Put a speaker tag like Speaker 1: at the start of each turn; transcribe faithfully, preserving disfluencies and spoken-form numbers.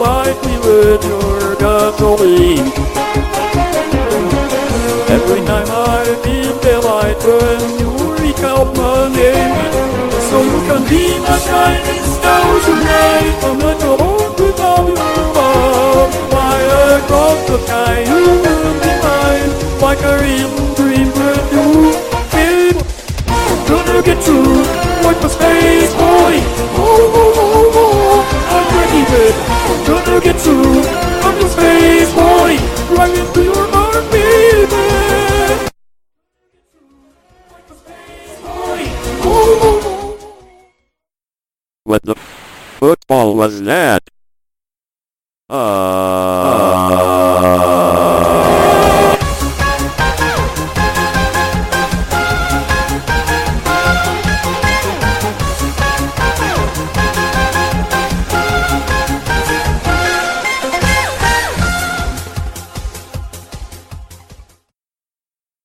Speaker 1: provide me with your gasoline. Every time I feel delight when you recount my name, so you can be my shining star tonight. I'm not alone without your love. Fly across the sky, you will be mine, like a real dream with you. Babe, gonna get through, like the space boy. Oh, oh, oh, oh, I'm ready, babe. Gonna get through, I'm the space boy, right into your heart, baby.
Speaker 2: What the football was that?